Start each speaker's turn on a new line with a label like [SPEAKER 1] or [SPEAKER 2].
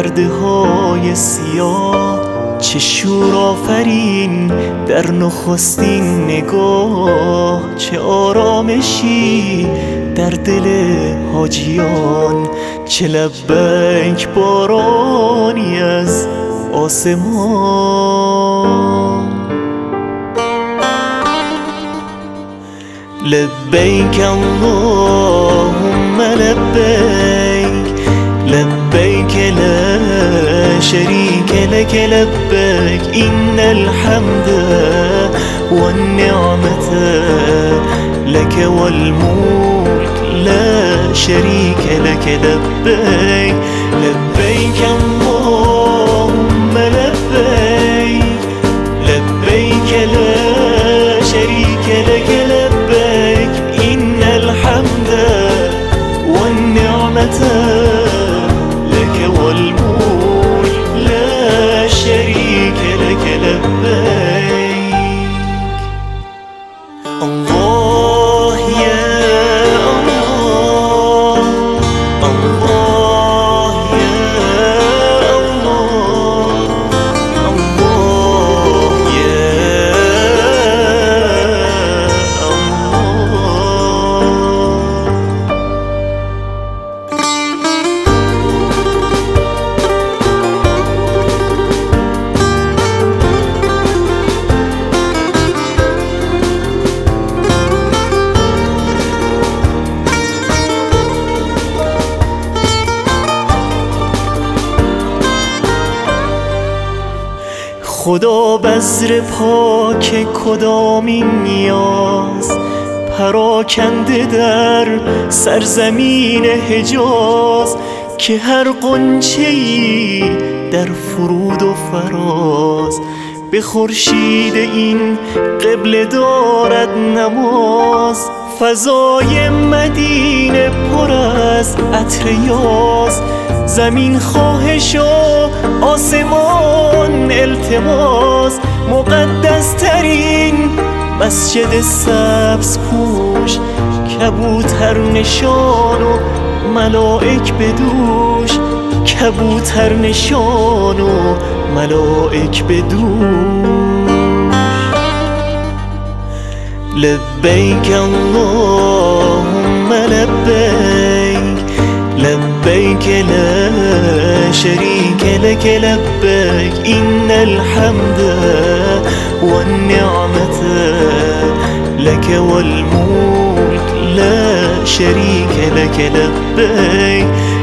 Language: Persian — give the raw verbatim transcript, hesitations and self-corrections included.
[SPEAKER 1] پرده های سیاه، چه شور آفرین در نخستین نگاه، چه آرامشی در دل حاجیان، چه لبیک بارانی از آسمان. لبیک اللهم لبیک، لبیک لا شریک لک لبیک، این الحمد والنعمة لك والملك لا شریک لک لبیک. لبیک اللهم لبیک، لبیک لا شریک لک لبیک، این الحمد والنعمة لك والملك لا شريك لك لبيك. الله يا الله، الله يا الله، الله يا خدا بذر پاک کدامین نیاز، پراکنده در سرزمین حجاز، که هر غنچه‌ای در فرود و فراز، به خورشید این قبله دارد نماز. فضای مدینه پر از عطر یاز، زمین خواهش و آسمان التماس. مقدس ترین مسجد سبز پوش، کبوتر نشان و ملائک بدوش، کبوتر نشان و ملائک بدوش. لبیک اللهم لبیک، لبیک لا شریک لک لبیک، این الحمد والنعمة لك والملك لا شریک لک لبیک.